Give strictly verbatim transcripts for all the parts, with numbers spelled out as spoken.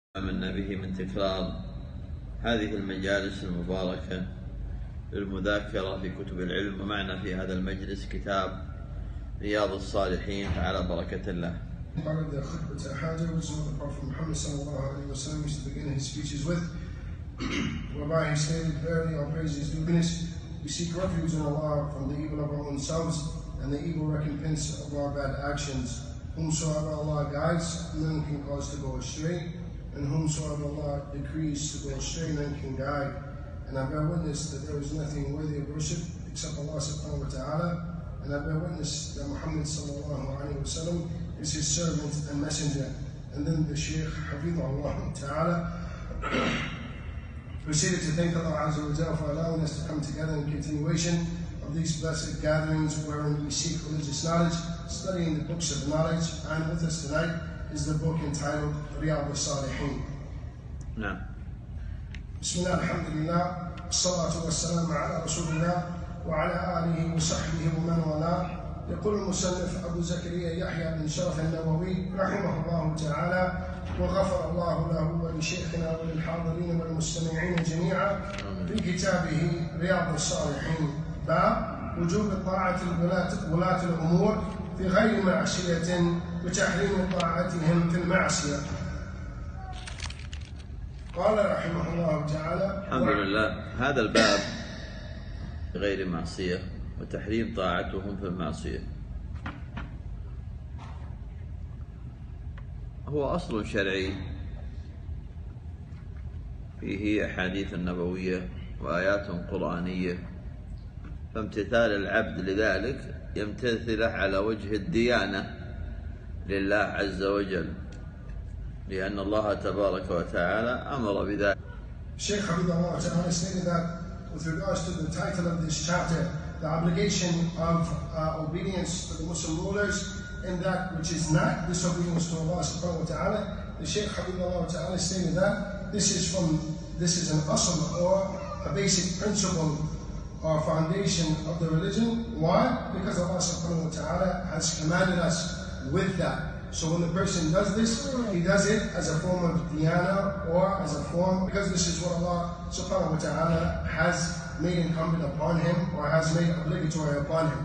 آمنا به من تكرار هذه المجالس المباركة للمذاكرة في كتب العلم. ومعنا في هذا المجلس كتاب رياض الصالحين على بركة الله. Part of the khutbah al-Hajj, which is what the Prophet Muhammad sallallahu alayhi wa sallam used to begin his speeches with, whereby he stated, "Verily our praise is due goodness. We seek refuge in Allah from the evil of our own selves and the evil recompense of our bad actions. Whomsoever Allah guides, none can cause to go astray, and whomsoever Allah decrees to go astray, none can guide. And I bear witness that there is nothing worthy of worship except Allah subhanahu wa ta'ala, and I bear witness that Muhammad sallallahu alayhi wa sallam is his servant and messenger." And then the Shaykh Hafidhahullah ta'ala proceeded to thank Allah Azza wa Jalla for allowing us to come together in continuation of these blessed gatherings wherein we seek religious knowledge, studying the books of knowledge. And with us tonight is the book entitled Riyadh al-Salihin. No. Bismillah, alhamdulillah, salatu wassalamu ala rasulillah wa ala alihi wa sahbihi wa man wala. يقول المصنف أبو زكريا يحيى بن شرف النووي رحمه الله تعالى وغفر الله له ولشيخنا وللحاضرين والمستمعين جميعا في كتابه رياض الصالحين، باب وجوب طاعة ولاة الأمور في غير معصية وتحريم طاعتهم في المعصية. قال رحمه الله تعالى: الحمد لله. هذا الباب غير معصية وتحريم طاعتهم في المعصية هو أصل شرعي فيه أحاديث نبوية وآيات قرآنية، فامتثال العبد لذلك يمتثله على وجه الديانة لله عز وجل، لأن الله تبارك وتعالى أمر بذلك. Shaykh Hafidhahullah ta'ala stated that with regards to the title of this chapter, the obligation of uh, obedience to the Muslim rulers in that which is not disobedience to Allah subhanahu wa ta'ala, the Shaykh Hafidhahullah ta'ala stated that this is from this is an asl or a basic principle or foundation of the religion. Why? Because Allah subhanahu wa ta'ala has commanded us with that. So when the person does this, he does it as a form of diyana or as a form, because this is what Allah subhanahu wa ta'ala has made incumbent upon him or has made obligatory upon him.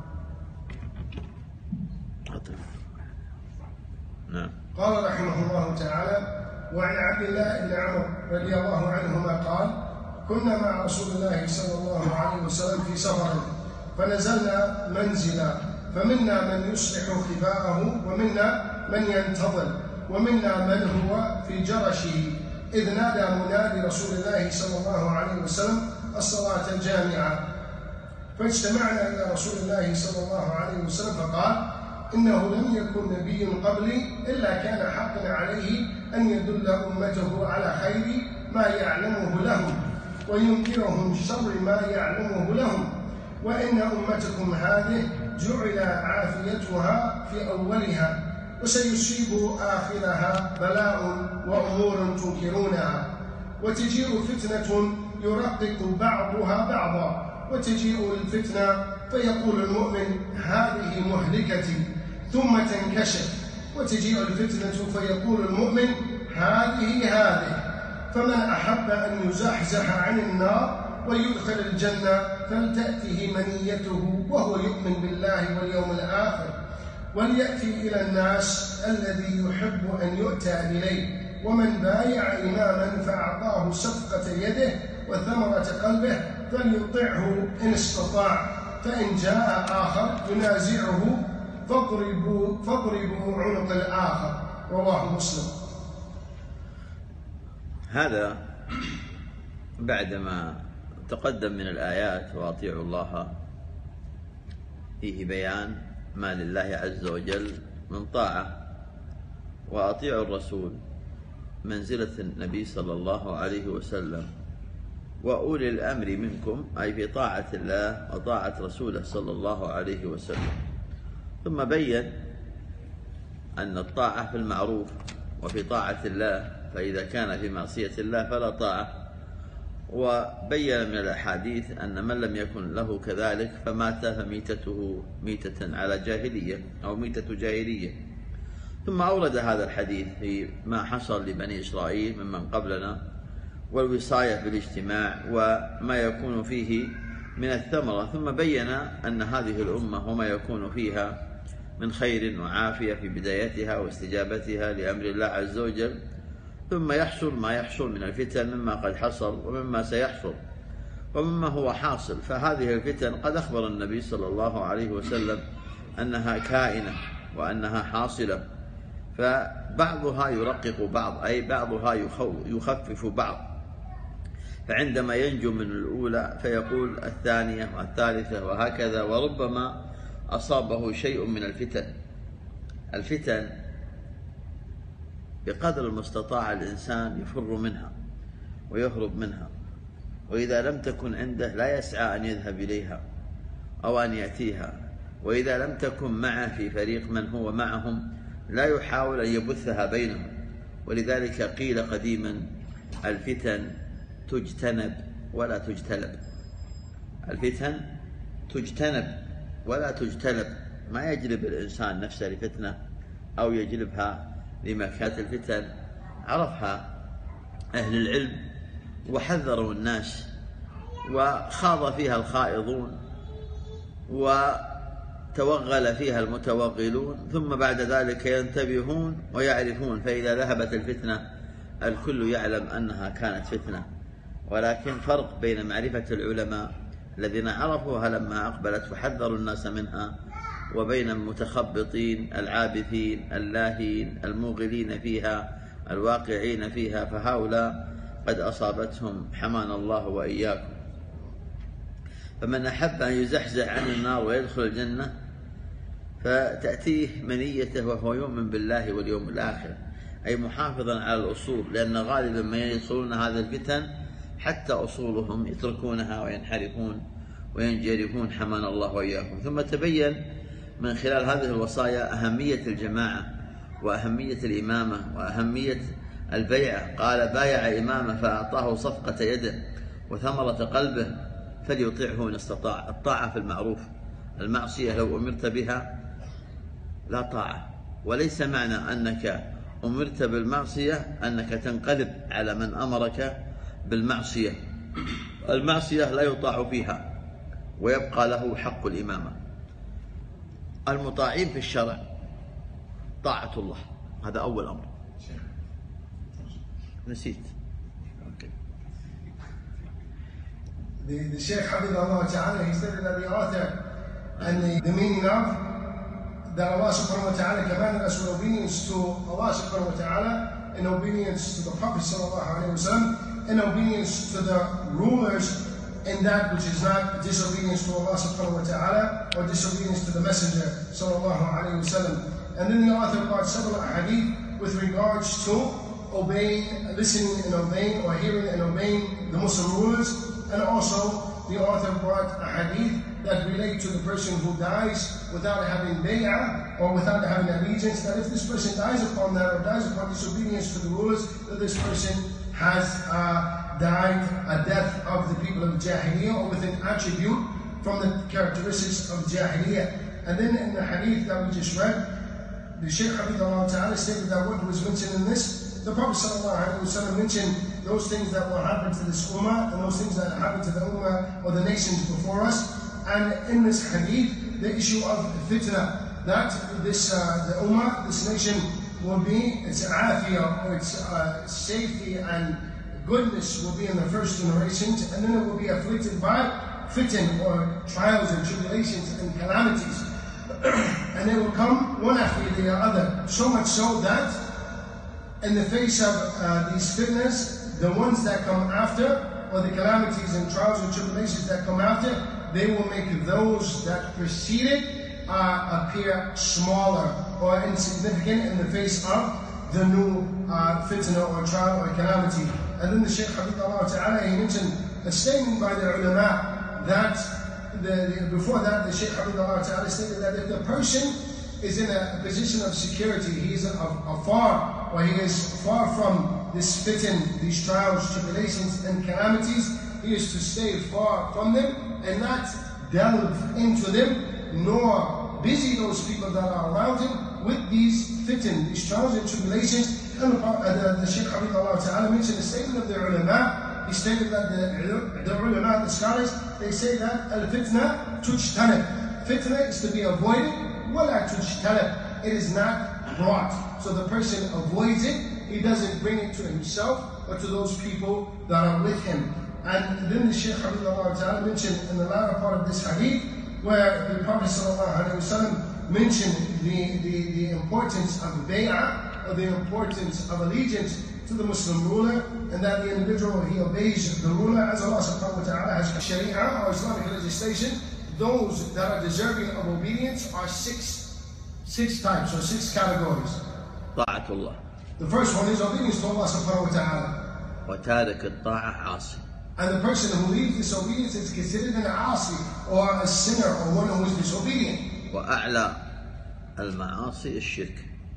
نعم. قال رحمه الله تعالى: وعن عبد الله بن عمر رضي الله عنهما قال: كنا مع رسول الله صلى الله عليه وسلم في سفر فنزلنا منزلا، فمنا من يصلح خباءه ومنا من ينتظر ومنا من هو في جرشه، إذ نادى منادي رسول الله صلى الله عليه وسلم: الصلاة الجامعة. فاجتمعنا إلى رسول الله صلى الله عليه وسلم فقال: إنه لم يكن نبي قبلي إلا كان حقا عليه أن يدل أمته على خير ما يعلمه لهم وينكرهم شر ما يعلمه لهم، وإن أمتكم هذه جعل عافيتها في أولها وسيصيب آخرها بلاء وأمور تنكرونها، وتجيء فتنة يرقق بعضها بعضا، وتجيء الفتنة فيقول المؤمن: هذه مهلكتي، ثم تنكشف، وتجيء الفتنة فيقول المؤمن: هذه هذه. فمن أحب أن يزحزح عن النار ويدخل الجنة فلتأته منيته وهو يؤمن بالله واليوم الآخر، وليأتي إلى الناس الذي يحب أن يؤتى إليه. ومن بايع إماما فأعطاه صفقة يده وثمرة قلبه فليطعه إن استطاع، فإن جاء آخر ينازعه فاضربوا فاضربوا عنق الآخر. رواه مسلم. هذا بعدما تقدم من الآيات وأطيعوا الله فيه بيان ما لله عز وجل من طاعة، وأطيعوا الرسول منزلة النبي صلى الله عليه وسلم، وأولي الأمر منكم أي في طاعة الله وطاعة رسوله صلى الله عليه وسلم. ثم بين أن الطاعة في المعروف وفي طاعة الله، فإذا كان في معصية الله فلا طاعة. وبين من الأحاديث أن من لم يكن له كذلك فمات فميتته ميتة على جاهلية أو ميتة جاهلية. ثم أورد هذا الحديث في ما حصل لبني إسرائيل ممن قبلنا والوصاية بالاجتماع وما يكون فيه من الثمرة، ثم بين أن هذه الأمة وما يكون فيها من خير وعافية في بدايتها واستجابتها لأمر الله عز وجل، ثم يحصل ما يحصل من الفتن مما قد حصل ومما سيحصل ومما هو حاصل. فهذه الفتن قد أخبر النبي صلى الله عليه وسلم أنها كائنة وأنها حاصلة، فبعضها يرقق بعض، أي بعضها يخفف بعض، فعندما ينجو من الأولى فيقول الثانية والثالثة وهكذا، وربما أصابه شيء من الفتن. الفتن بقدر المستطاع الإنسان يفر منها ويهرب منها، وإذا لم تكن عنده لا يسعى أن يذهب إليها أو أن يأتيها، وإذا لم تكن معه في فريق من هو معهم لا يحاول أن يبثها بينهم. ولذلك قيل قديما الفتن تجتنب ولا تجتلب. الفتن تجتنب ولا تجتلب، ما يجلب الإنسان نفسه لفتنة أو يجلبها لمكات الفتن. عرفها أهل العلم وحذروا الناس وخاض فيها الخائضون وتوغل فيها المتوغلون، ثم بعد ذلك ينتبهون ويعرفون، فإذا ذهبت الفتنة الكل يعلم أنها كانت فتنة. ولكن فرق بين معرفة العلماء الذين عرفوها لما أقبلت وحذروا الناس منها، وبين المتخبطين العابثين اللاهين الموغلين فيها الواقعين فيها، فهؤلاء قد أصابتهم حمانا الله وإياكم. فمن أحب أن يزحزح عن النار ويدخل الجنة فتأتيه منيته وهو يؤمن بالله واليوم الآخر، أي محافظا على الأصول، لأن غالبا من يدخلون هذه الفتن حتى أصولهم يتركونها وينحرفون وينجرفون حمانا الله وإياكم. ثم تبين من خلال هذه الوصايا أهمية الجماعة وأهمية الإمامة وأهمية البيعة. قال بايع إمامه فأعطاه صفقة يده وثمرة قلبه فليطيعه إن استطاع. الطاعة في المعروف، المعصية لو أمرت بها لا طاعة، وليس معنى أنك أمرت بالمعصية أنك تنقلب على من أمرك بالمعصية. المعصية لا يطاع فيها ويبقى له حق الإمامة. المطاعين في الشرع طاعة الله، هذا أول أمر. نسيت. Okay. The, the Shaykh Habibullah Ta'ala, he stated that the author and the, the meaning of that Allah subhanahu wa ta'ala commanded us with obedience to Allah subhanahu wa ta'ala, in obedience to the Prophet sallallahu alayhi wa sallam, in obedience to the rulers, in that which is not disobedience to Allah subhanahu wa ta'ala or disobedience to the Messenger sallallahu alayhi wa sallam. And then the author brought several hadith with regards to obeying, listening and obeying, or hearing and obeying the Muslim rulers. And also the author brought a hadith that relate to the person who dies without having bay'ah or without having allegiance, that if this person dies upon that or dies upon disobedience to the rulers, that this person has uh, died a death of the people of Jahiliyyah or with an attribute from the characteristics of Jahiliyyah. And then in the hadith that we just read, the Shaykh Habibullah Ta'ala stated that what was mentioned in this, the Prophet ﷺ mentioned those things that will happen to this ummah and those things that happen to the ummah or the nations before us. And in this hadith, the issue of fitna, that this uh, the ummah, this nation will be, its afiyah or its uh, safety and goodness will be in the first generations, and then it will be afflicted by fitan or trials and tribulations and calamities. And they will come one after the other, so much so that in the face of uh, these fitnas, the ones that come after, or the calamities and trials and tribulations that come after, they will make those that preceded uh, appear smaller or insignificant in the face of the new uh, fitna or trial or calamity. And then the Shaykh Habibullah Ta'ala, he mentioned a statement by the ulama that the, the, before that the Shaykh Habibullah Ta'ala stated that if the person is in a position of security, he is afar, or he is far from this fitan, these trials, tribulations and calamities, he is to stay far from them and not delve into them, nor busy those people that are around him with these fitan, these trials and tribulations. And the, uh, the, the Shaykh Habibullah Ta'ala mentioned the statement of the ulama. He stated that the, the ulama, the scholars, they say that al-fitna tujtanib. Fitna is to be avoided, wala tujtanib. It is not brought. So the person avoids it, he doesn't bring it to himself, but to those people that are with him. And then the Shaykh Habibullah Ta'ala mentioned in the latter part of this hadith, where the Prophet ﷺ mentioned the, the, the importance of bay'ah, or the importance of allegiance to the Muslim ruler, and that the individual, he obeys the ruler as Allah subhanahu wa ta'ala has sharia or Islamic legislation. Those that are deserving of obedience are six, six types or six categories. Ta'atullah. The first one is obedience to Allah subhanahu wa ta'ala. وتارك الطاعة عاصي. And the person who leaves disobedience is considered an asi, or a sinner, or one who is disobedient. وأعلى المعاصي الشرك.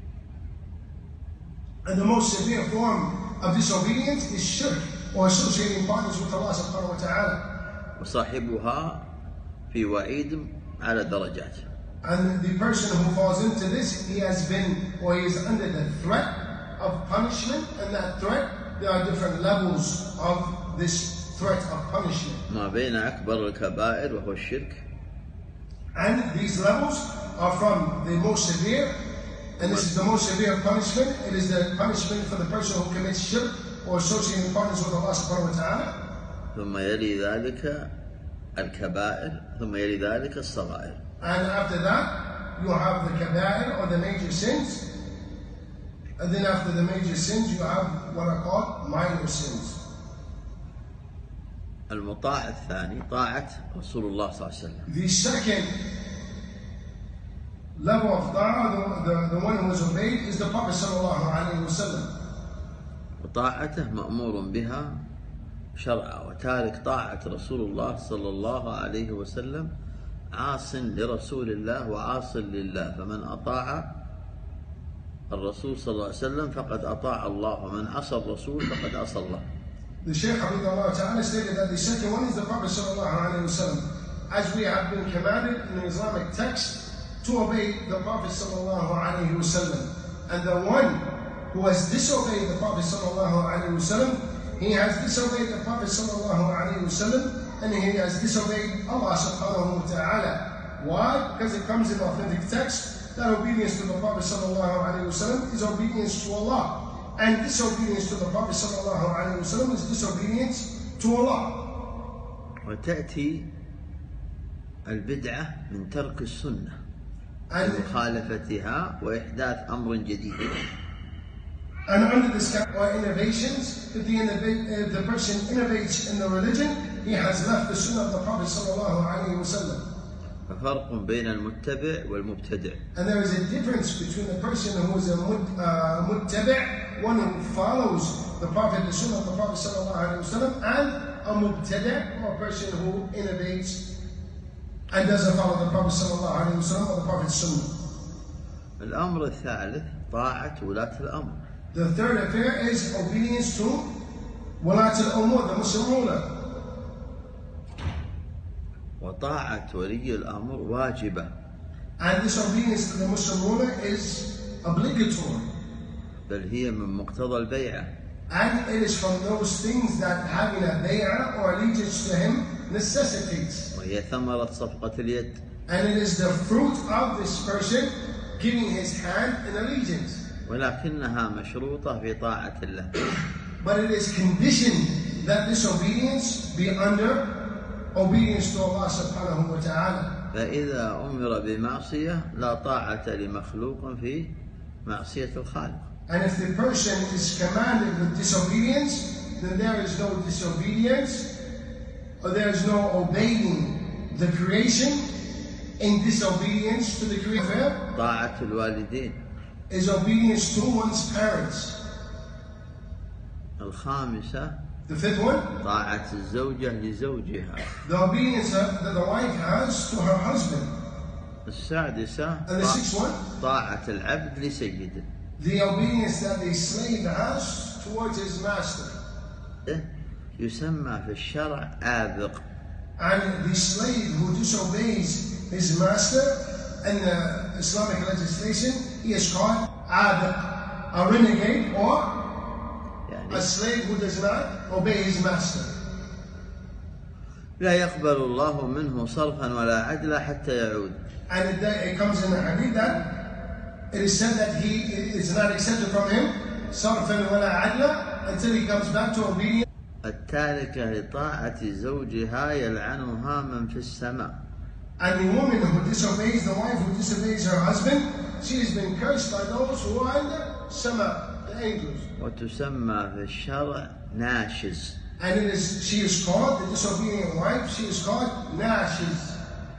And the most severe form of disobedience is shirk, or associating partners with Allah subhanahu wa ta'ala. وصاحبها في وعيد على درجات. And the person who falls into this, he has been, or he is under the threat of punishment, and that threat, there are different levels of this threat of punishment. ما بين أكبر الكبائر وهو الشرك. And these levels are from the most severe, and this is the most severe punishment. It is the punishment for the person who commits shirk or associating partners with Allah subhanahu wa ta'ala. ثم يلي ذلك الكبائر ثم يلي ذلك الصغائر. And after that, you have the kaba'ir, or the major sins. And then after the major sins, you have what are called minor sins. المطاع الثاني طاعة رسول الله صلى الله عليه وسلم. The second level of ta'ah, the, the, the one who is obeyed, is the Prophet sallallahu alayhi wa sallam. وطاعته مأمور بها شرعا وتارك طاعة رسول الله صلى الله عليه وسلم عاص لرسول الله وعاص لله فمن أطاع الرسول صلى الله عليه وسلم فقد أطاع الله ومن عصى الرسول فقد عصى الله. The Shaykh Habibullah Ta'ala stated that the second one is the Prophet sallallahu alayhi wa sallam. As we have been commanded in the Islamic text to obey the Prophet sallallahu alayhi wa sallam. And the one who has disobeyed the Prophet sallallahu alayhi wa sallam, he has disobeyed the Prophet sallallahu alayhi wa sallam, and he has disobeyed Allah subhanahu wa ta'ala. Why? Because it comes in authentic text that obedience to the Prophet sallallahu alayhi wa sallam is obedience to Allah. And disobedience to the Prophet sallallahu alayhi wa sallam is disobedience to Allah. وتأتي البدعة من ترك السنة ومخالفتها وإحداث أمر جديد. And under this category, innovations, if the, if the person innovates in the religion, he has left the sunnah of the Prophet sallallahu alayhi wa sallam. ففرق بين المتبع والمبتدع. And there is a difference between the person who is a muttabi', one who follows the Prophet, the sunnah of the Prophet sallallahu alayhi wa sallam, and a mubtadi', or a person who innovates and doesn't follow the Prophet sallallahu alayhi wa sallam or the Prophet's sunnah. الأمر الثالث طاعة ولاة الأمر. The third affair is obedience to walat al-umur, the Muslim ruler. وطاعة ولي الأمر واجبة. And this obedience to the Muslim ruler is obligatory. بل هي من مقتضى البيعة. And it is from those things that having a bay'ah or allegiance to him necessitates. وهي ثمرة صفقة اليد. And it is the fruit of this person giving his hand in allegiance. ولكنها مشروطة في طاعة الله. But it is conditioned that this obedience be under obedience to Allah subhanahu wa ta'ala. فإذا أمر بمعصية لا طاعة لمخلوق في معصية الخالق. And if the person is commanded with disobedience, then there is no disobedience, or there is no obeying the creation in disobedience to the Creator. طاعة الوالدين. Is obedience to one's parents. الخامسة The fifth one, طاعة الزوجة لزوجها. the obedience that the wife has to her husband. السادسة And the sixth one, طاعة العبد لسيده. the obedience that the slave has towards his master. يسمى في الشرع آبق. And the slave who disobeys his master, and the Islamic legislation, he is called Adiq, a renegade or a slave who does not obey his master. لا يقبل الله منه صرفا ولا عدلا حتى يعود. And it, it comes in the hadith that it is said that he is not accepted from him صرفا ولا عدلا until he comes back to obedience. التاركة لطاعة زوجها يلعنها من في السماء. And the woman who disobeys, the wife who disobeys her husband, she has been cursed by those who are in the sama, the angels. وتسمى في الشرع ناشز. And it is, she is called, the disobedient wife, she is called nashiz.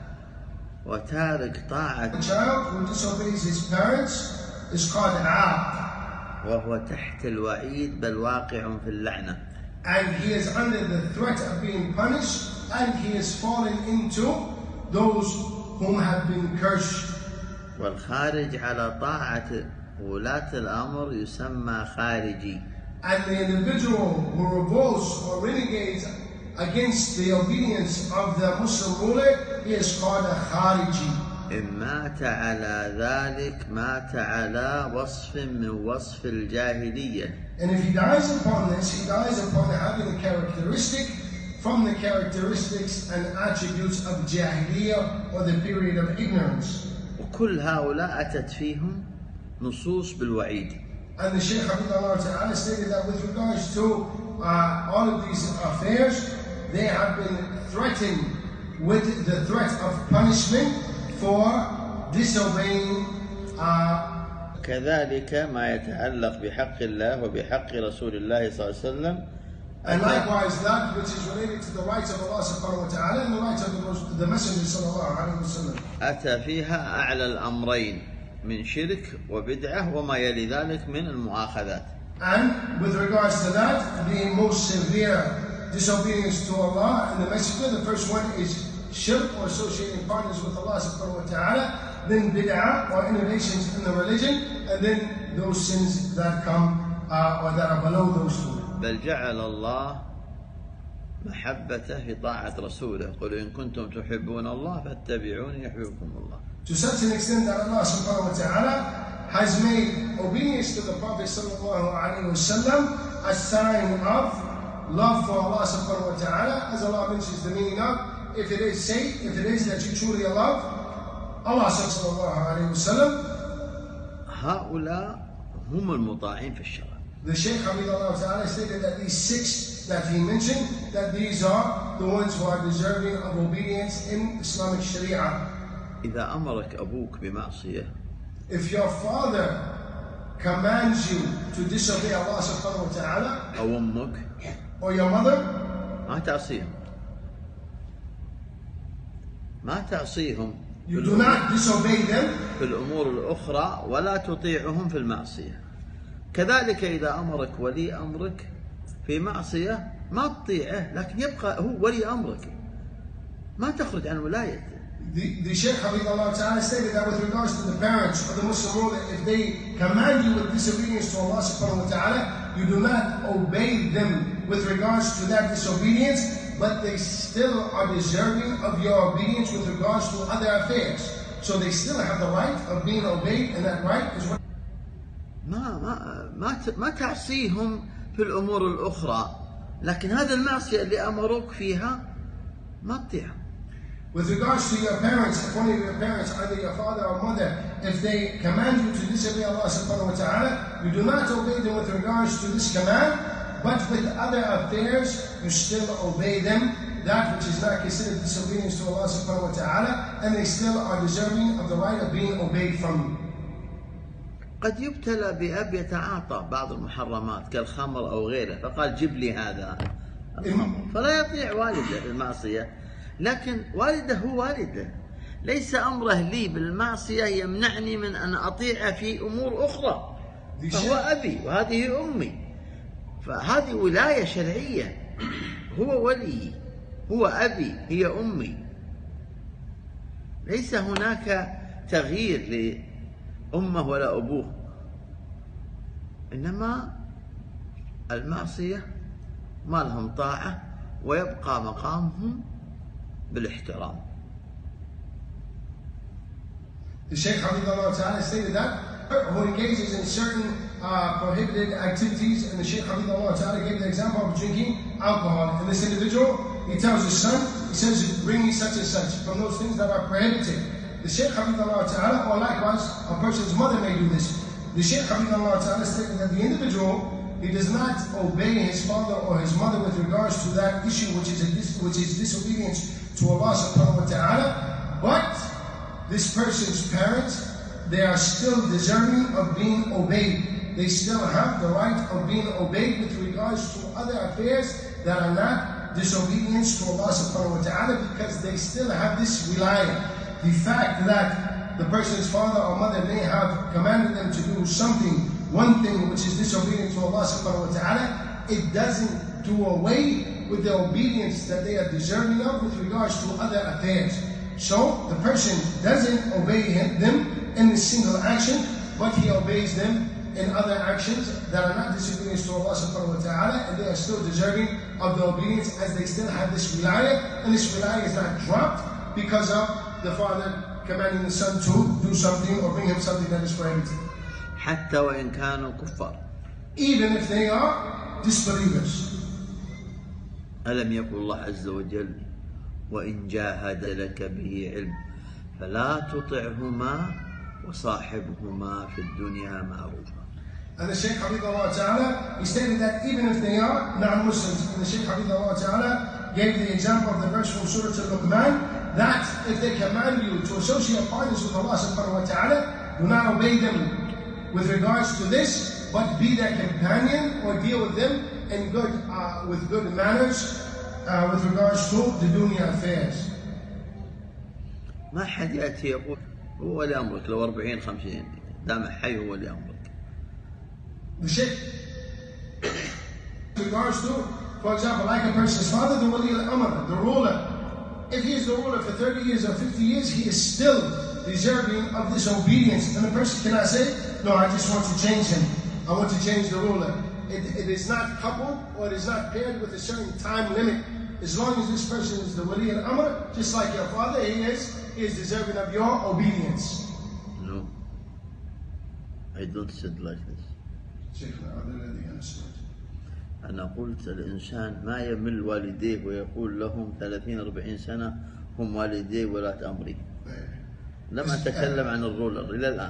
وتارك طاعة. The child who disobeys his parents is called aaq. وهو تحت الوعيد بل واقع في اللعنة. And he is under the threat of being punished, and he is fallen into those whom have been cursed. والخارج على طاعة ولاة الأمر يسمى خارجي. And the individual who revolts or renegades against the obedience of the Muslim ruler, he is called a khariji. إن مات على ذلك مات على وصف من وصف الجاهلية. And if he dies upon this, he dies upon having a characteristic from the characteristics and attributes of Jahiliyyah or the period of ignorance. وكل هؤلاء أتت فيهم نصوص بالوعيد. And the Shaykh Hafidhullah Ta'ala stated that with regards to uh, all of these affairs, they have been threatened with the threat of punishment for disobeying. Uh, كذلك ما يتعلق بحق الله وبحق رسول الله صلى الله عليه وسلم. And likewise that which is related to the rights of Allah subhanahu wa ta'ala and the rights of the, the Messenger sallallahu alayhi wa sallam. أتى فيها أعلى الأمرين من شرك وبدعة وما يلي ذلك من المؤاخذات. And with regards to that, the most severe disobedience to Allah and the Messenger, the first one is shirk or associating partners with Allah subhanahu wa ta'ala, then bid'ah or innovations in the religion, and then those sins that come uh, or that are below those two. بل جعل الله محبته في طاعة رسوله قل إن كنتم تحبون الله فاتبعوني يحببكم الله. To such an extent that Allah subhanahu wa ta'ala has made obedience to the Prophet sallallahu alayhi wa sallam a sign of love for Allah subhanahu wa ta'ala, as Allah mentions the meaning of, if it is, say, if it is that you truly love Allah sallallahu alayhi wa sallam. هؤلاء هم المطاعين في الشرع. The Shaykh Hafidhullah Ta'ala stated that these six that he mentioned, that these are the ones who are deserving of obedience in Islamic Sharia. إذا أمرك أبوك بمعصية. If your father commands you to disobey Allah subhanahu wa ta'ala, أو أمك. or your mother, ما تعصيهم. ما تعصيهم. you do not disobey them. في الأمور الأخرى ولا تطيعهم في المعصية. كذلك إذا أمرك ولي أمرك في معصية ما تطيعه لكن يبقى هو ولي أمرك ما تخرج عن ولايته. The, the Shaykh Hafidhullah Ta'ala stated that with regards to the parents or the Muslim ruler, if they command you with disobedience to Allah subhanahu wa ta'ala, you do not obey them with regards to that disobedience, but they still are deserving of your obedience with regards to other affairs. So they still have the right of being obeyed, and that right is what ما ما ما ما تعصيهم في الأمور الأخرى لكن هذه المعصية اللي أمروك فيها ما تطيعهم. With regards to your parents, if one of your parents, either your father or mother, if they command you to disobey Allah subhanahu wa ta'ala, you do not obey them with regards to this command, but with other affairs, you still obey them, that which is not considered disobedience to Allah subhanahu wa ta'ala, and they still are deserving of the right of being obeyed from you. قد يبتلى بأب يتعاطى بعض المحرمات كالخمر أو غيره فقال جيب لي هذا الخمر فلا يطيع والده بالمعصية لكن والده هو والده ليس أمره لي بالمعصية يمنعني من أن أطيع في أمور أخرى فهو أبي وهذه أمي فهذه ولاية شرعية هو ولي هو أبي هي أمي ليس هناك تغيير لأمه ولا أبوه إنما المعصية ما لهم طاعة ويبقى مقامهم بالاحترام. The Shaykh Hafidhullah Ta'ala stated that who engages in certain uh, prohibited activities, and the Shaykh Hafidhullah Ta'ala gave the example of drinking alcohol. And this individual, he tells his son, he says, bring me such and such from those things that are prohibited. The Shaykh Hafidhullah Ta'ala, or likewise, a person's mother may do this. The Shaykh Hafidhullah Ta'ala stated that the individual, he does not obey his father or his mother with regards to that issue which is a dis which is disobedience to Allah subhanahu wa ta'ala, but this person's parents, they are still deserving of being obeyed. They still have the right of being obeyed with regards to other affairs that are not disobedience to Allah subhanahu wa ta'ala, because they still have this wilayah. The fact that the person's father or mother may have commanded them to do something, one thing which is disobedient to Allah subhanahu wa ta'ala, it doesn't do away with the obedience that they are deserving of with regards to other affairs. So the person doesn't obey him, them in a single action, but he obeys them in other actions that are not disobedience to Allah subhanahu wa ta'ala, and they are still deserving of the obedience, as they still have this wilayah, and this wilayah is not dropped because of the father commanding the son to do something or bring him something that is prohibited. حتى وإن كانوا كفار. Even if they are disbelievers. ألم يقل الله عز وجل وإن جاهد لك به علم فلا تطعهما وصاحبهما في الدنيا معروفا. And the Shaykh Hafidhullah Ta'ala, he stated that even if they are non-Muslims, and the Shaykh Hafidhullah Ta'ala gave the example of the verse from Surah Al-Luqman, that if they command you to associate partners with Allah subhanahu wa ta'ala, do not obey them with regards to this, but be their companion or deal with them in good, uh, with good manners uh, with regards to the dunya affairs. ما حد يأتي يقول هو اللي أمرك لو أربعين خمسين دام حي هو اللي أمرك. The Shaykh, with regards to, for example, like a person's father, the Wali al-Amr, the ruler, if he is the ruler for thirty years or fifty years, he is still deserving of disobedience. And the person cannot say, no, I just want to change him. I want to change the ruler. It, it is not coupled or it is not paired with a certain time limit. As long as this person is the Wali al-Amr, just like your father, he is, he is deserving of your obedience. No, I don't say like this. أنا قلت الإنسان ما يمل والديه ويقول لهم ثلاثين أربعين سنة هم والديه ولاة أمري. لم أتكلم عن الرولر إلى الآن.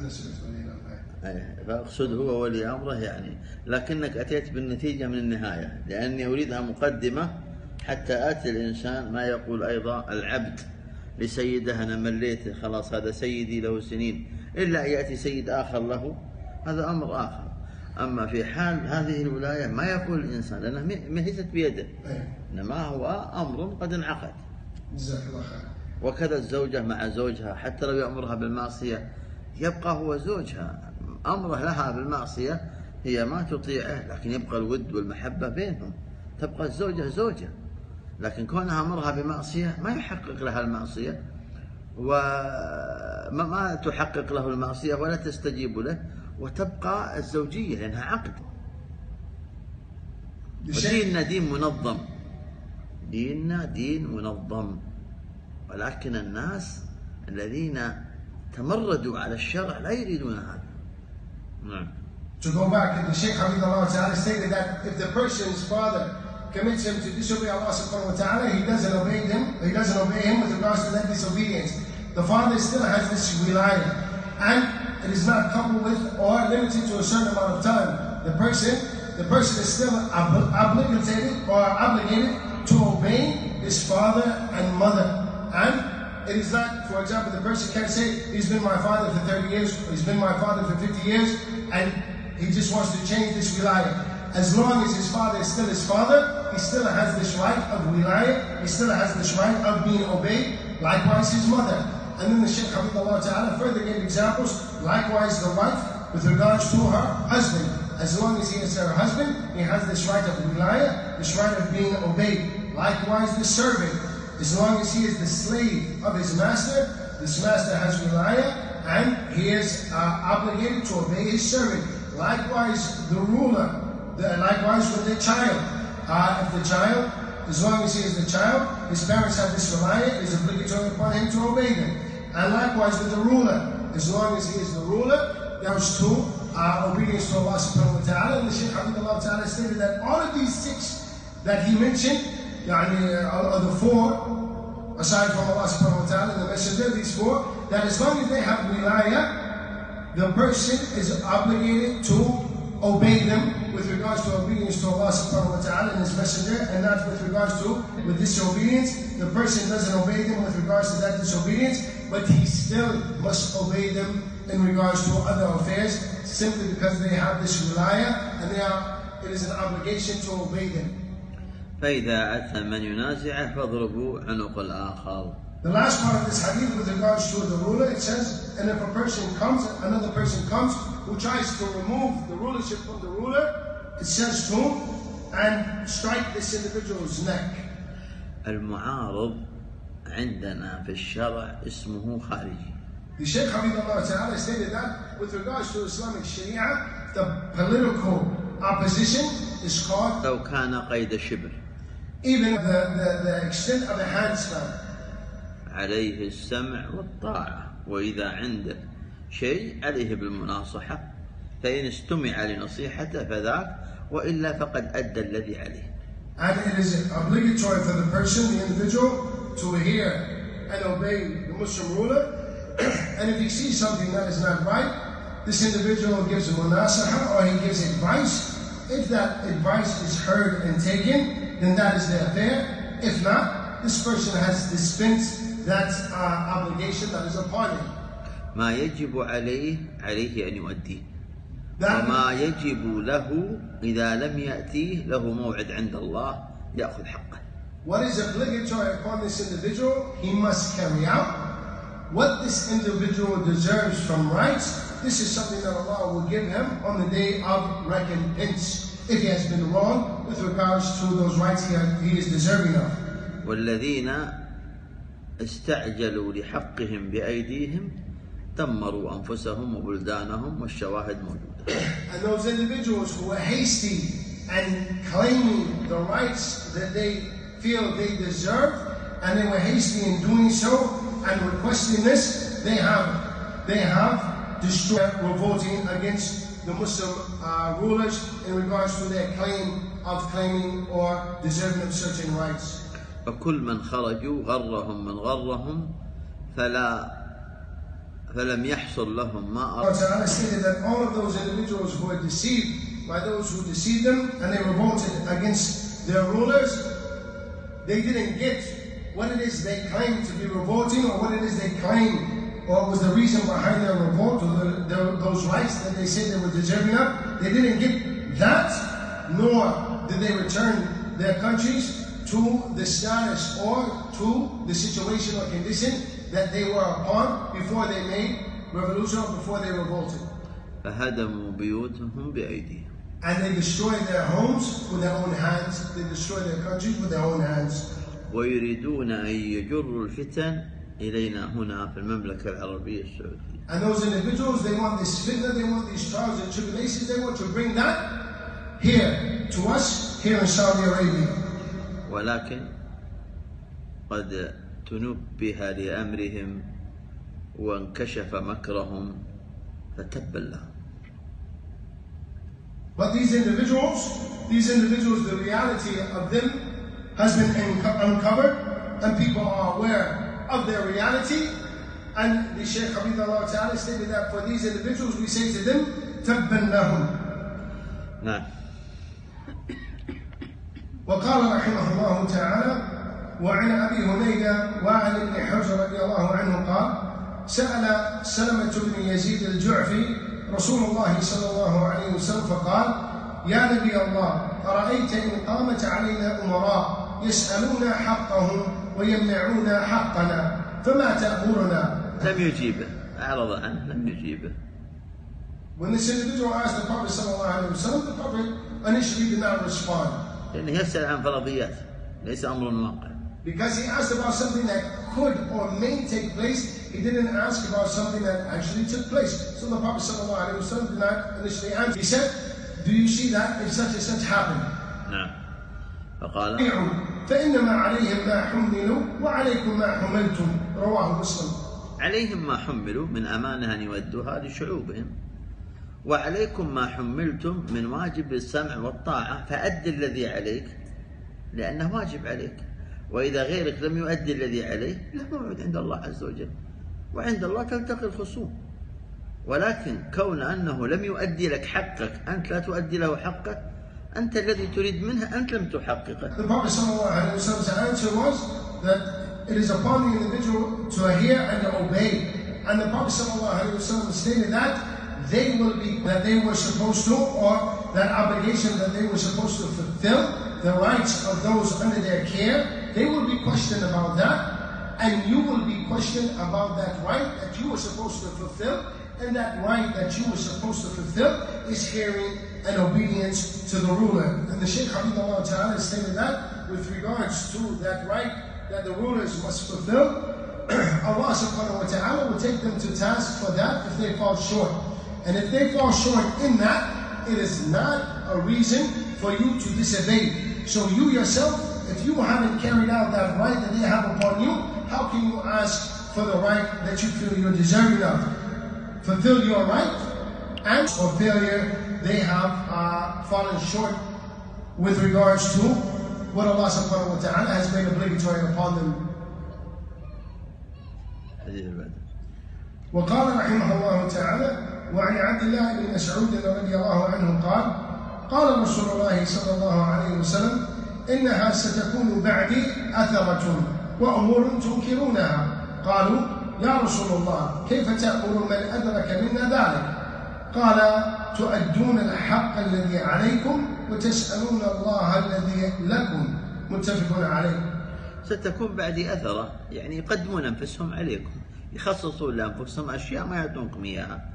فأقصد هو ولي أمره يعني، لكنك أتيت بالنتيجة من النهاية، لأني أريدها مقدمة حتى آتي الإنسان ما يقول أيضا العبد لسيده أنا مليته خلاص هذا سيدي له سنين، إلا أن يأتي سيد آخر له، هذا أمر آخر. أما في حال هذه الولاية ما يقول الإنسان لأنها ما ليست بيده، إنما هو أمر قد انعقد. وكذا الزوجة مع زوجها حتى لو يأمرها بالمعصية يبقى هو زوجها، أمره لها بالمعصية هي ما تطيعه، لكن يبقى الود والمحبة بينهم، تبقى الزوجة زوجة، لكن كونها أمرها بمعصية ما يحقق لها المعصية وما ما تحقق له المعصية ولا تستجيب له، وتبقى الزوجية لأنها عقد. وديننا دين منظم، ديننا دين منظم، ولكن الناس الذين تمردوا على الشرع لا يريدون هذا. نعم. To go back, the Shaykh Hafidhullah Ta'ala stated that if the person's father commits him to disobey Allah subhanahu wa ta'ala, he doesn't obey him, he doesn't obey him with regards to that disobedience. The father still has this wilayah, and it is not coupled with or limited to a certain amount of time. The person, the person is still ob obligated or obligated to obey his father and mother. And it is not, for example, the person can't say, he's been my father for thirty years, or he's been my father for fifty years, and he just wants to change this wilayah. As long as his father is still his father, he still has this right of wilayah, he still has this right of being obeyed, likewise his mother. And then the Shaykh Hafidhullah Ta'ala further gave examples, likewise the wife with regards to her husband. As long as he is her husband, he has this right of wilayah, this right of being obeyed. Likewise the servant, as long as he is the slave of his master, this master has wilayah, and he is uh, obligated to obey his servant. Likewise the ruler, the, likewise with the child. Uh, if the child, as long as he is the child, his parents have this wilayah, it is obligatory upon him to obey them. And likewise with the ruler. As long as he is the ruler, those two are obedience to Allah subhanahu wa ta'ala. And the Shaykh Habibullah ta'ala stated that all of these six that he mentioned, yani, are the four, aside from Allah subhanahu wa ta'ala and the Messenger, these four, that as long as they have wilayah, the person is obligated to obey them with regards to obedience to Allah subhanahu wa ta'ala and His Messenger, and not with regards to with disobedience. The person doesn't obey them with regards to that disobedience, but he still must obey them in regards to other affairs, simply because they have this wilayah, and they are, it is an obligation to obey them. فإذا أتى من ينازعه فاضربوا عنق الآخر. The last part of this hadith with regards to the ruler, it says, and if a person comes, another person comes who tries to remove the rulership from the ruler, it says to him, and strike this individual's neck. المعارض عندنا في الشرع اسمه خارجي. The Shaykh Habibullah ta'ala stated that with regards to Islamic Sharia, the political opposition is called لو كان قيد شبر. Even the, the, the extent of the handspan. عليه السمع والطاعة، وإذا عنده شيء عليه بالمناصحة، فإن استمع لنصيحته فذاك، وإلا فقد أدى الذي عليه. And it is obligatory for the person, the individual, to hear and obey the Muslim ruler. And if he sees something that is not right, this individual gives a munasaha or he gives advice. If that advice is heard and taken, then that is the affair. If not, this person has dispensed that uh, obligation that is upon him. ما يجب عليه عليه أن يؤديه، وما يجب له إذا لم يأتيه له موعد عند الله يأخذ حقه. What is obligatory upon this individual, he must carry out. What this individual deserves from rights, this is something that Allah will give him on the day of recompense, if he has been wrong with regards to those rights he, has, he is deserving of. والذين استعجلوا لحقهم بأيديهم دمروا أنفسهم وبلدانهم والشواهد موجودة. And those individuals who were hasty and claiming the rights that they feel they deserve, and they were hasty in doing so and requesting this, they have they have destroyed, revolting against the Muslim uh, rulers in regards to their claim of claiming or deserving of certain rights. فكل من خرجوا غرهم من غرهم فلا فلم يحصل لهم ما Allah Ta'ala stated that all of those individuals who were deceived by those who deceived them and they revolted against their rulers, they didn't get what it is they claimed to be revolting, or what it is they claimed, or was the reason behind their revolt, or the, the, those rights that they said they were deserving of. They didn't get that, nor did they return their countries to the status or to the situation or condition that they were upon before they made revolution or before they revolted. فهدموا بيوتهم بأيديهم. And they destroyed their homes with their own hands. They destroyed their countries with their own hands. ويريدون أن يجروا الفتن إلينا هنا في المملكة العربية السعودية. And those individuals, they want this fitna, they want these trials and tribulations, they want to bring that here to us, here in Saudi Arabia. ولكن قد تنبه لأمرهم وانكشف مكرهم فتبا لهم. But these individuals, these individuals, the reality of them has been uncovered, and people are aware of their reality. And the Shaykh Habibullah Ta'ala stated that for these individuals, we say to them, تَبًّا لَهُمْ. نعم. وقال رحمه الله تعالى: وعن أبي هنيدة وعن ابن حجر رضي الله عنه قال: سأل سلمة بن يزيد الجعفي رسول الله صلى الله عليه وسلم فقال: يا نبي الله، أرأيت إن قامت علينا أمراء يسألون حقهم ويمنعون حقنا فما تأمرنا؟ لم يجيبه، أعرض عنه، لم يجيبه. When this individual asked the Prophet صلى الله عليه وسلم, the Prophet initially did not respond. لأنه يسأل عن فرضيات، ليس أمر واقع. Because he asked about something that could or may take place, he didn't ask about something that actually took place. So the Prophet ﷺ did not initially answer. He said, do you see that if such and such happened? نعم. فقال: فإنما عليهم ما حملوا وعليكم ما حملتم. رواه مسلم. عليهم ما حملوا من أمانة أن يودوها لشعوبهم، وعليكم ما حملتم من واجب السمع والطاعة فأد الذي عليك لأنه واجب عليك، وإذا غيرك لم يؤدي الذي عليه له موعد عند الله عز وجل، وعند الله تلتقي الخصوم. ولكن كون أنه لم يؤدي لك حقك أنت لا تؤدي له حقك، أنت الذي تريد منه أنت لم تحققه. The Prophet ﷺ's answer was that it is upon the individual to hear and to obey. And the Prophet ﷺ stated that they will be, that they were supposed to, or that obligation that they were supposed to fulfill, the rights of those under their care, they will be questioned about that, and you will be questioned about that right that you were supposed to fulfill, and that right that you were supposed to fulfill is hearing and obedience to the ruler. And the Shaykh Habibullah Ta'ala stated that with regards to that right that the rulers must fulfill, Allah subhanahu wa ta'ala will take them to task for that if they fall short. And if they fall short in that, it is not a reason for you to disobey. So you yourself, if you haven't carried out that right that they have upon you, how can you ask for the right that you feel you're deserving of? Fulfill your right, and for failure, they have uh, fallen short with regards to what Allah subhanahu wa ta'ala has made obligatory upon them. وقال رحمه الله تعالى: وعن عبد الله بن مسعود رضي الله عنه قال: قال رسول الله صلى الله عليه وسلم: إنها ستكون بعدي أثرة وأمور تنكرونها. قالوا: يا رسول الله كيف تأمر من أدرك منا ذلك؟ قال: تؤدون الحق الذي عليكم وتسألون الله الذي لكم. متفق عليه. ستكون بعدي أثرة، يعني يقدمون أنفسهم عليكم، يخصصون لأنفسهم أشياء ما يعطونكم إياها.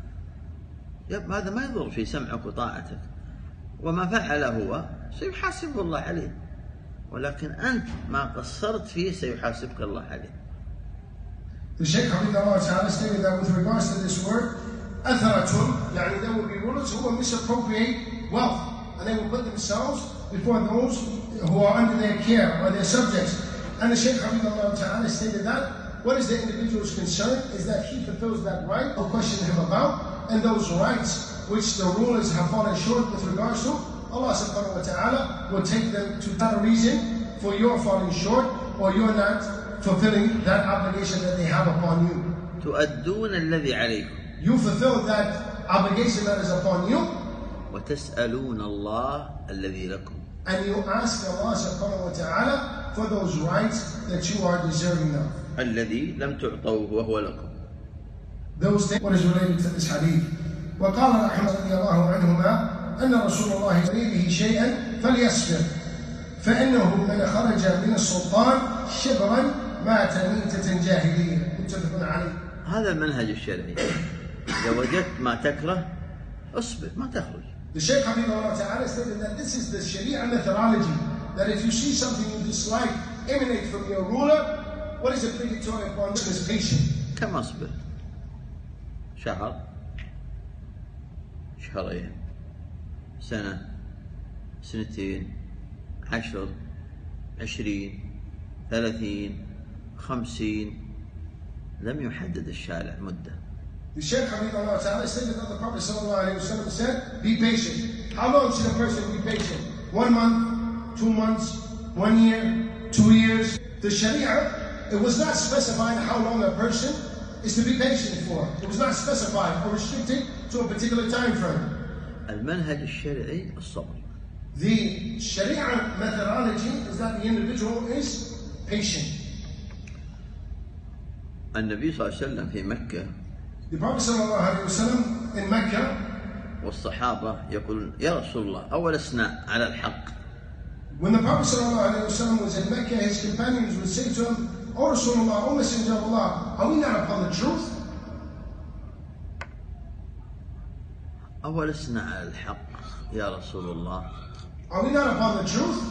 هذا ما يضر في سمعك وطاعتك، وما فعله هو سيحاسبه الله عليه، ولكن أنت ما قصرت فيه سيحاسبك الله عليه. The Shaykh Habibullah Ta'ala stated that with regards to this word, atharatun, yani there will be rulers who will misappropriate wealth, and they will put themselves before those who are under their care or their subjects. And the Shaykh Habibullah Ta'ala stated that what is the individual's concern is that he fulfills that right or question him about, and those rights which the rulers have fallen short with regards to, Allah subhanahu wa ta'ala will take them to that reason for your falling short or you're not fulfilling that obligation that they have upon you. تؤدون الذي عليكم. You fulfill that obligation that is upon you. وتسألون الله الذي لكم. And you ask Allah subhanahu wa ta'ala for those rights that you are deserving of. الذي لم تعطوه وهو لكم. Those things, what is related to this hadith. وقال رحمه الله عنهما أن رسول الله يريده شيئا فليصبر فإنه من خرج من السلطان شبرا مات ميتة جاهلية. متفق عليه. هذا المنهج الشرعي. إذا وجدت ما تكره اصبر ما تخرج. The Shaykh Habibullah Ta'ala stated that this is the Sharia methodology, that if you see something you dislike emanate from your ruler, what is obligatory upon them is patient. كم أصبر؟ شهر، شهرين، سنة، سنتين، عشر، عشرين، ثلاثين، خمسين، لم يحدد الشارع مدة. The Shaykh Habibullah Ta'ala stated that the Prophet Sallallahu Alaihi Wasallam said, be patient. How long should a person be patient? One month, two months, one year, two years. The Sharia, it was not specified how long a person is to be patient for. It was not specified or restricted to a particular time frame. المنهج الشرعي الصبر. The Sharia methodology is that the individual is patient. النبي صلى الله عليه وسلم في مكة. The Prophet sallallahu alaihi wasallam in Mecca. والصحابة يقولون يا رسول الله أولسنا على الحق. When the Prophet sallallahu alaihi wasallam was in Mecca, his companions would say to him, O Rasulullah, O Messenger of Allah, are we not upon the truth? أولسنا على الحق يا رسول الله. Are we not upon the truth?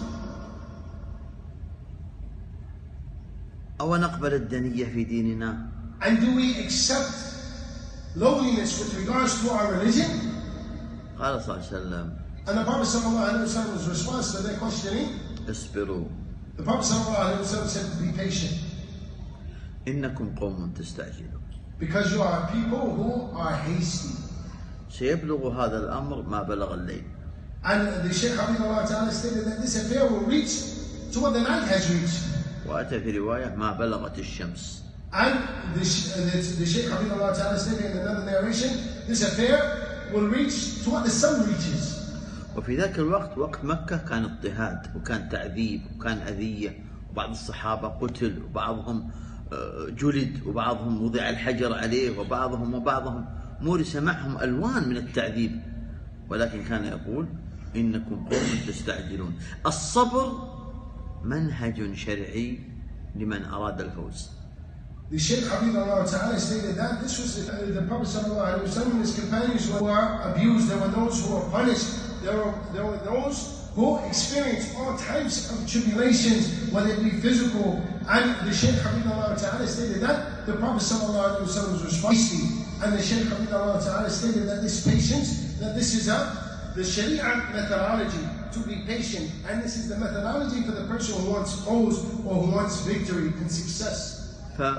أو نقبل الدنية في ديننا. And do we accept lowliness with regards to our religion? قال صلى الله عليه وسلم. And the Prophet sallallahu alaihi wasallam's response to their questioning, اصبروا. The Prophet sallallahu alaihi wasallam said, be patient. إنكم قوم تستعجلون. because you are people who are hasty. سيبلغ هذا الأمر ما بلغ الليل. And the Shaykh Habibullah Ta'ala stated that this affair will reach to what the night has reached. وأتى في رواية ما بلغت الشمس. And the, the, the Shaykh Habibullah Ta'ala stated in another narration, this affair will reach to what the sun reaches. وفي ذاك الوقت وقت مكة كان اضطهاد وكان تعذيب وكان أذية، وبعض الصحابة قتل وبعضهم جلد وبعضهم وضع الحجر عليه وبعضهم وبعضهم مورس معهم ألوان من التعذيب، ولكن كان يقول إنكم قوم تستعجلون. الصبر منهج شرعي لمن أراد الفوز. The Shaykh Habibullah Ta'ala stated that this was the, the Prophet Sallallahu Alaihi Wasallam and his companions who were abused. There were those who were punished. There were, there were those who experienced all types of tribulations, whether it be physical. And the Shaykh Habibullah Ta'ala stated that the Prophet Sallallahu Alaihi Wasallam was feisty. And the Shaykh Habibullah Ta'ala stated that this patience, that this is a, the Sharia methodology to be patient. And this is the methodology for the person who wants fawz or who wants victory and success.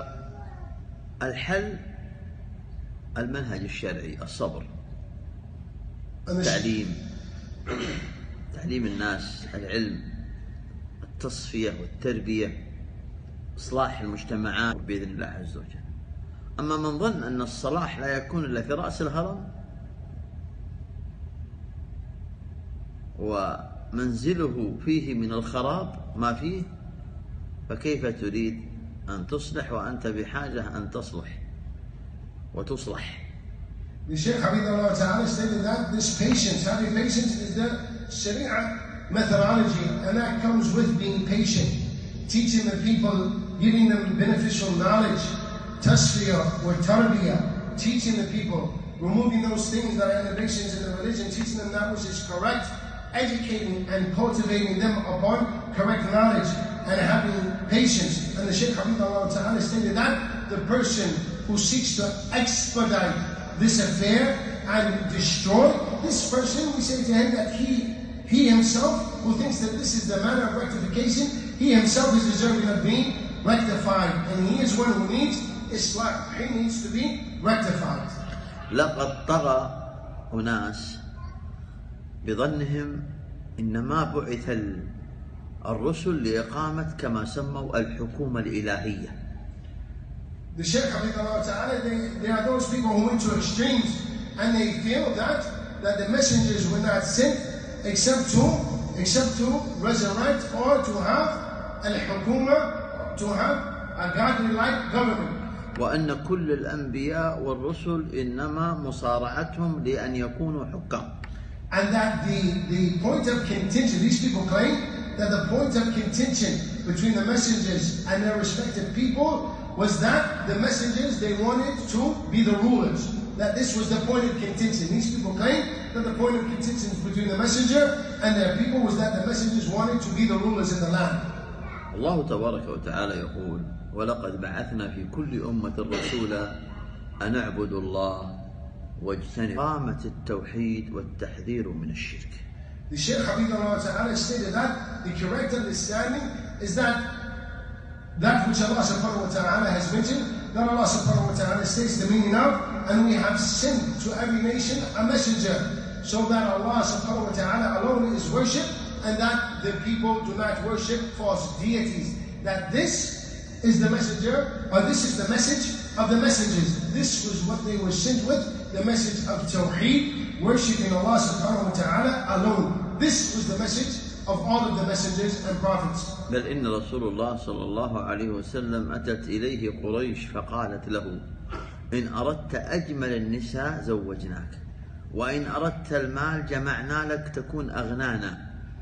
فالحل المنهج الشرعي، الصبر، التعليم، تعليم الناس العلم، التصفية والتربية، إصلاح المجتمعات بإذن الله عز وجل. أما من ظن أن الصلاح لا يكون إلا في رأس الهرم ومنزله فيه من الخراب ما فيه، فكيف تريد أن تصلح وأنت بحاجة أن تصلح وتصلح. The Shaykh Habibullah Ta'ala stated that this patience, having patience, is the Sharia methodology, and that comes with being patient, teaching the people, giving them beneficial knowledge, tasfiyah or tarbiyah, teaching the people, removing those things that are innovations in the religion, teaching them that which is correct, educating and cultivating them upon correct knowledge, and having patience. And the Shaykh Habibullah Ta'ala stated that the person who seeks to expedite this affair and destroy this person, we say to him that he he himself, who thinks that this is the manner of rectification, he himself is deserving of being rectified, and he is one who needs Islam. He needs to be rectified. لقد طغى أناس بظنهم إنما بعث الرسل لإقامة كما سموا الحكومة الإلهية. The Shaykh Habibullah Ta'ala, they, they are those people who went to extremes, and they feel that that the messengers were not sent except to except to resurrect or to have al-hukuma, to have a godly-like government. وأن كل الأنبياء والرسل إنما مصارعتهم لأن يكونوا حكام. And that the, the point of contention, these people claim that the point of contention between the messengers and their respective people was that the messengers, they wanted to be the rulers. That this was the point of contention. These people claim that the point of contention between the messenger and their people was that the messengers wanted to be the rulers in the land. الله تبارك وتعالى يقول: ولقد بعثنا في كل أمة رسولا أن اعبدوا الله واجتنبوا إقامة التوحيد والتحذير من الشرك. The Shaykh Habibullah Ta'ala stated that the correct understanding is that that which Allah Subhanahu wa Ta'ala has mentioned, that Allah Subhanahu wa Ta'ala states the meaning of, and we have sent to every nation a messenger, so that Allah Subhanahu wa Ta'ala alone is worshipped, and that the people do not worship false deities. That this is the messenger, or this is the message of the messengers. This was what they were sent with, the message of Tawheed, worshipping Allah Subhanahu wa Ta'ala alone. This was the message of all of the messengers and prophets. بل إن رسول الله صلى الله عليه وسلم أتت إليه قريش فقالت له: إن أردت أجمل النساء زوجناك، وإن أردت المال جمعنا لك تكون أغنانا،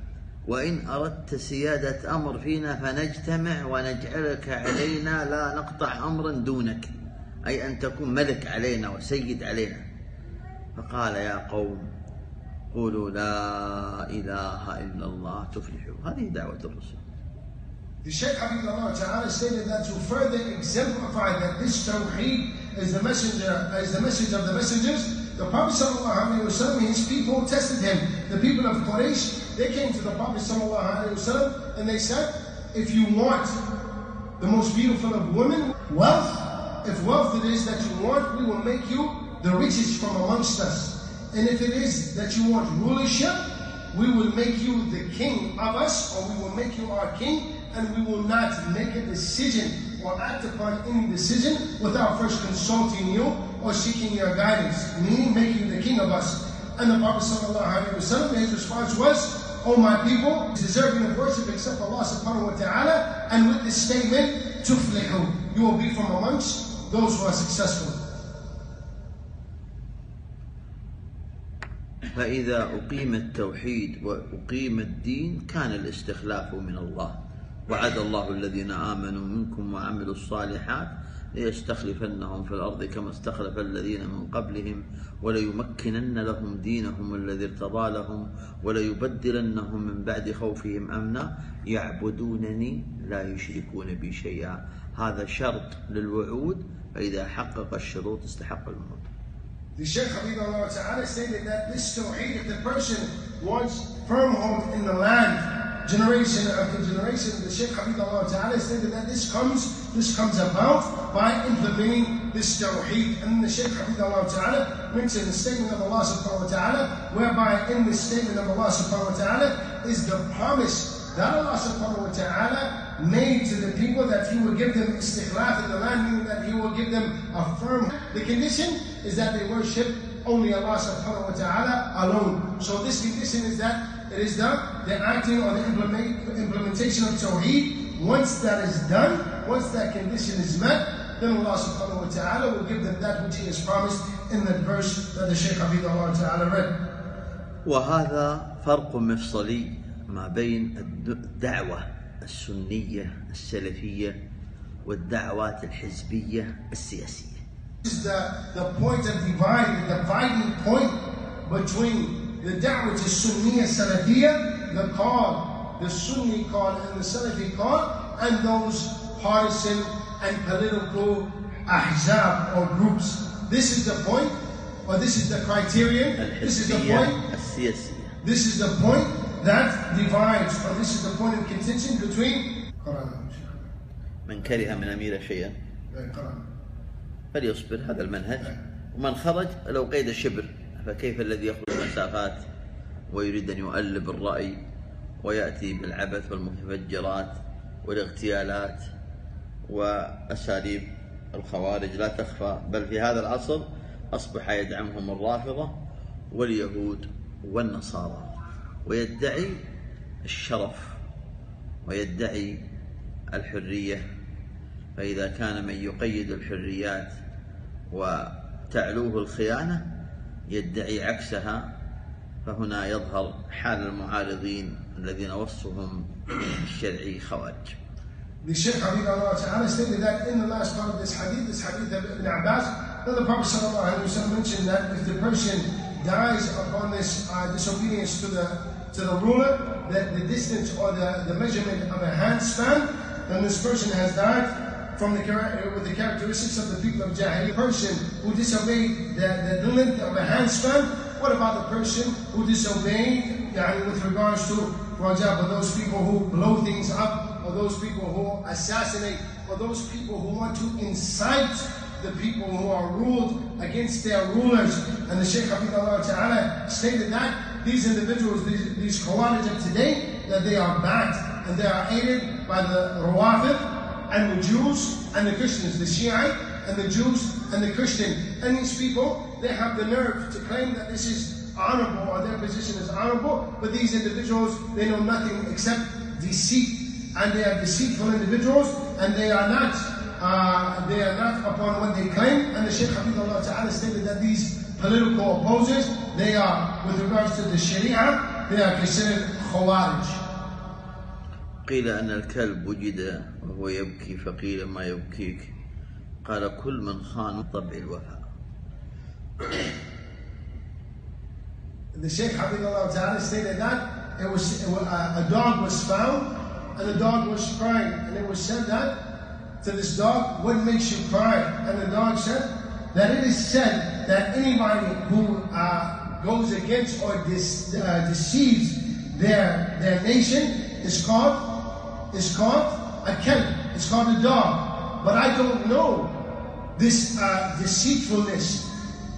وإن أردت سيادة أمر فينا فنجتمع ونجعلك علينا لا نقطع أمرا دونك، أي أن تكون ملك علينا وسيد علينا. فقال: يا قوم قولوا لا إله إلا الله تفلحوا. هذه دعوة الرسول. The Shaykh Habibullah Ta'ala stated that to further exemplify that this Tawheed is the messenger, is the message of the messengers, the Prophet Sallallahu Alaihi Wasallam, his people tested him. The people of Quraysh, they came to the Prophet Sallallahu Alaihi Wasallam and they said, if you want the most beautiful of women, wealth, if wealth it is that you want, we will make you the richest from amongst us. And if it is that you want rulership, we will make you the king of us, or we will make you our king, and we will not make a decision or act upon any decision without first consulting you or seeking your guidance, meaning making you the king of us. And the Prophet ﷺ, his response was, O my people, deserving of worship except Allah subhanahu wa ta'ala, and with this statement, tuflihu, you will be from amongst those who are successful. فإذا أقيم التوحيد وأقيم الدين كان الاستخلاف من الله وعد الله الذين آمنوا منكم وعملوا الصالحات ليستخلفنهم في الأرض كما استخلف الذين من قبلهم وليمكنن لهم دينهم الذي ارتضى لهم وليبدلنهم من بعد خوفهم أمنا يعبدونني لا يشركون بي شيئا. هذا شرط للوعود، فإذا حقق الشروط استحق الموت. The Shaykh Habibullah Ta'ala stated that this tawheed, if the person wants firm hold in the land, generation after generation, the Shaykh Habibullah Ta'ala stated that this comes, this comes about by implementing this tawheed. And the Shaykh Habibullah Ta'ala mentioned the statement of Allah Subhanahu wa Ta'ala, whereby in this statement of Allah Subhanahu wa Ta'ala is the promise that Allah Subhanahu wa Ta'ala made to the people that He will give them istikhlaf in the land, meaning that He will give them a firm. The condition is that they worship only Allah Subhanahu wa Ta'ala alone. So this condition is that it is the, the acting or the implement, implementation of Tawheed. Once that is done, once that condition is met, then Allah Subhanahu wa Ta'ala will give them that which He has promised in that verse that the Shaykh Habibullah Ta'ala read. وهذا فرق مفصلي ما بين الدعوة السنية السلفية والدعوات الحزبية السياسية. This is the, the point of divide, the dividing point between the da'wah to Sunniya Salafiyya, the call, the Sunni call and the Salafi call, and those partisan and political ahzab or groups. This is the point, or this is the criterion, this is the point, this is the point that divides, or this is the point of contention between من كره من أمير شيئا فليصبر، هذا المنهج. ومن خرج لو قيد الشبر، فكيف الذي يخرج مسافات ويريد أن يؤلب الرأي ويأتي بالعبث والمتفجرات والاغتيالات وأساليب الخوارج لا تخفى، بل في هذا العصر أصبح يدعمهم الرافضة واليهود والنصارى، ويدعي الشرف ويدعي الحرية. فإذا كان من يقيد الحريات وتعلوه الخيانة يدعي عكسها، فهنا يظهر حال المعارضين الذين وصفهم الشرعي خوارج. The Shaykh Habibullah Ta'ala stated that in the last part of this hadith, this hadith of Ibn Abbas, that the Prophet Sallallahu Alaihi Wasallam mentioned that if the person dies upon this uh, disobedience to the to the ruler, that the distance or the, the measurement of a handspan, then this person has died from the with the characteristics of the people of Jahiliyyah. The person who disobeyed the, the length of a handspan, what about the person who disobeyed yani, with regards to, for example, those people who blow things up, or those people who assassinate, or those people who want to incite the people who are ruled against their rulers? And the Shaykh Habibullah Ta'ala stated that these individuals, these, these Khawarij of today, that they are backed and they are aided by the Rawafid and the Jews and the Christians, the Shiite and the Jews and the Christian. And these people, they have the nerve to claim that this is honorable, or their position is honorable, but these individuals, they know nothing except deceit, and they are deceitful individuals, and they are not uh, they are not upon what they claim. And the Shaykh Habibullah Ta'ala stated that these political opposers, they are, with regards to the Sharia, they are considered Khawarij. قيل أن الكلب وجد وهو يبكي فقيل ما يبكيك قال كل من خان طبع الوفاء. The Shaykh Habibullah Ta'ala stated that it was, it was a, a dog was found and the dog was crying, and it was said that to this dog, what makes you cry? And the dog said that it is said that anybody who uh, goes against or dis, uh, deceives their their nation is called is called a kelp. It's called a dog. But I don't know this uh, deceitfulness.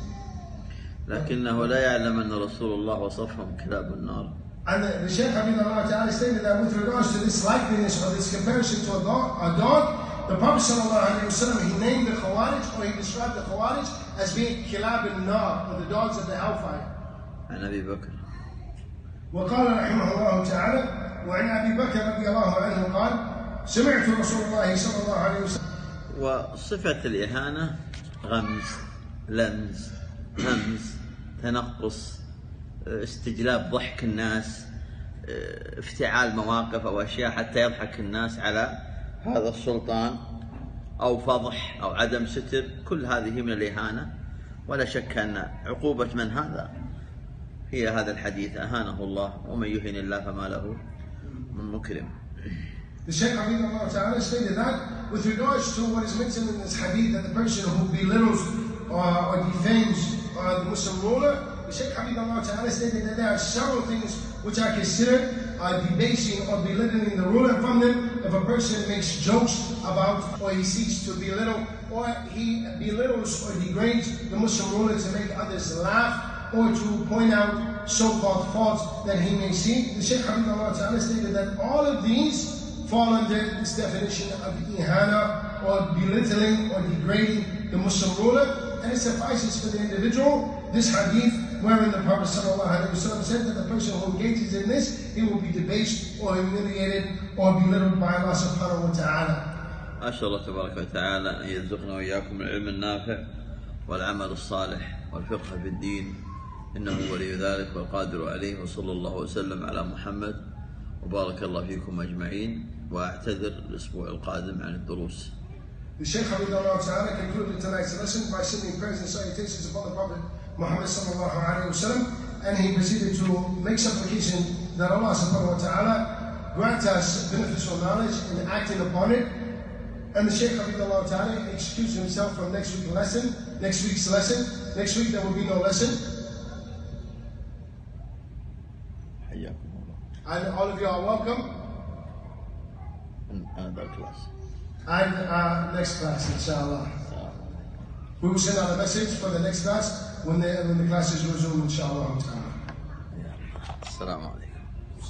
لكنه لا يعلم أن رسول الله وصفهم كلاب النار. And the, the Shaykh Habibullah Ta'ala stated that with regards to this likeness or this comparison to a dog, a dog, the Prophet Sallallahu Alaihi Wasallam, he named the Khawarij, or he described the Khawarij as being kilab al-nar, or the dogs of the hellfire. عن أبي بكر. وقال رحمه الله تعالى وعن أبي بكر رضي الله عنه قال سمعت رسول الله صلى الله عليه وسلم. وصفة الإهانة غمز، لمز، همز، تنقص، استجلاب ضحك الناس، افتعال مواقف أو أشياء حتى يضحك الناس على هذا السلطان، أو فضح أو عدم ستر، كل هذه من الإهانة. ولا شك أن عقوبة من هذا هي هذا الحديث: أهانه الله ومن يهن الله فما له من مكرم. The Shaykh Habibullah Ta'ala stated that with regards to what is mentioned in this hadith, that the person who belittles or, or defames uh, the Muslim ruler, the Shaykh Habibullah Ta'ala stated that there are several things which are considered uh, debasing or belittling the ruler. From them, if a person makes jokes about, or he seeks to belittle, or he belittles or degrades the Muslim ruler to make others laugh, or to point out so-called faults that he may see. The Shaykh Habibullah Ta'ala stated that all of these fall under this definition of ihana, or belittling or degrading the Muslim ruler. And it suffices for the individual, this hadith, wherein the Prophet ﷺ said that the person who engages in this, he will be debased or humiliated or belittled by Allah subhanahu wa ta'ala. أسأل الله تبارك وتعالى أن يرزقنا وإياكم العلم النافع والعمل الصالح والفقه في الدين، إنه ولي ذلك والقادر عليه. وصلى الله وسلم على محمد وبارك الله فيكم أجمعين. وأعتذر الأسبوع القادم عن الدروس. The Shaykh Habibullah Ta'ala concluded tonight's lesson by sending prayers and salutations upon the Prophet Muhammad sallallahu alaihi wasallam, and he proceeded to make supplication that Allah subhanahu wa ta'ala grant us beneficial knowledge and acting upon it. And the Shaykh Habibullah Ta'ala excused himself from next week's lesson, next week's lesson. Next week there will be no lesson. And all of you are welcome. Another class. And uh, next class, inshallah. We will send out a message for the next class when the, when the class is resumed, inshallah. Assalamu alaikum.